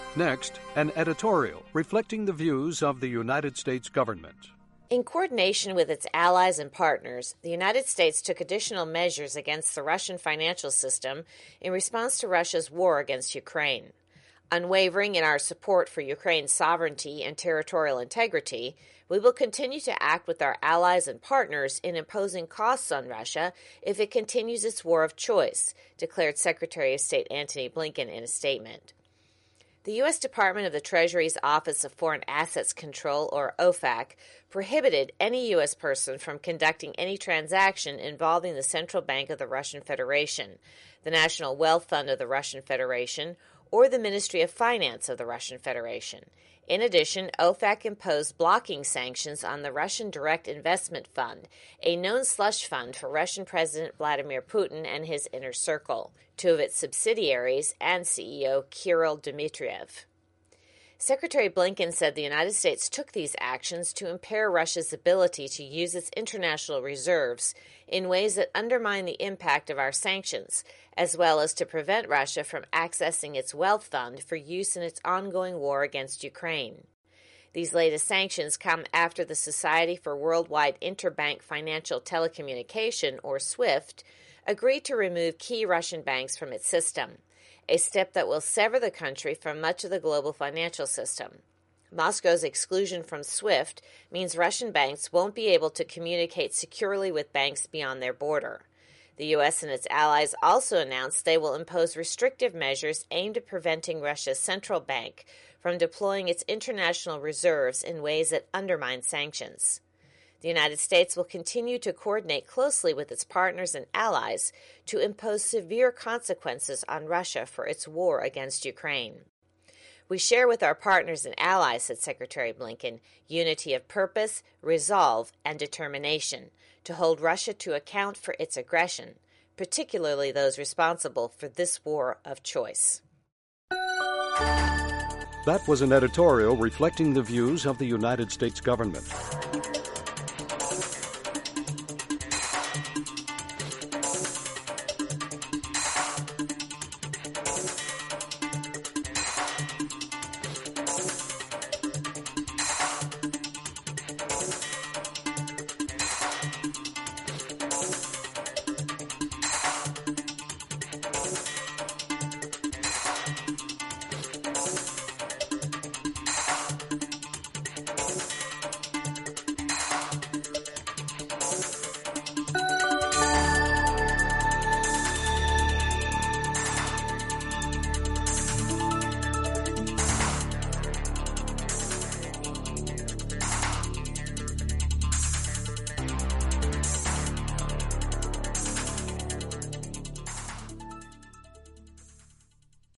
Next, an editorial reflecting the views of the United States government. In coordination with its allies and partners, the United States took additional measures against the Russian financial system in response to Russia's war against Ukraine. Unwavering in our support for Ukraine's sovereignty and territorial integrity, we will continue to act with our allies and partners in imposing costs on Russia if it continues its war of choice, declared Secretary of State Antony Blinken in a statement. The U.S. Department of the Treasury's Office of Foreign Assets Control, or OFAC, prohibited any U.S. person from conducting any transaction involving the Central Bank of the Russian Federation, the National Wealth Fund of the Russian Federation, or the Ministry of Finance of the Russian Federation. In addition, OFAC imposed blocking sanctions on the Russian Direct Investment Fund, a known slush fund for Russian President Vladimir Putin and his inner circle, two of its subsidiaries, and CEO Kirill Dmitriev. Secretary Blinken said the United States took these actions to impair Russia's ability to use its international reserves in ways that undermine the impact of our sanctions, as well as to prevent Russia from accessing its wealth fund for use in its ongoing war against Ukraine. These latest sanctions come after the Society for Worldwide Interbank Financial Telecommunication, or SWIFT, agreed to remove key Russian banks from its system, a step that will sever the country from much of the global financial system. Moscow's exclusion from SWIFT means Russian banks won't be able to communicate securely with banks beyond their border. The U.S. and its allies also announced they will impose restrictive measures aimed at preventing Russia's central bank from deploying its international reserves in ways that undermine sanctions. The United States will continue to coordinate closely with its partners and allies to impose severe consequences on Russia for its war against Ukraine. We share with our partners and allies, said Secretary Blinken, unity of purpose, resolve, and determination to hold Russia to account for its aggression, particularly those responsible for this war of choice. That was an editorial reflecting the views of the United States government.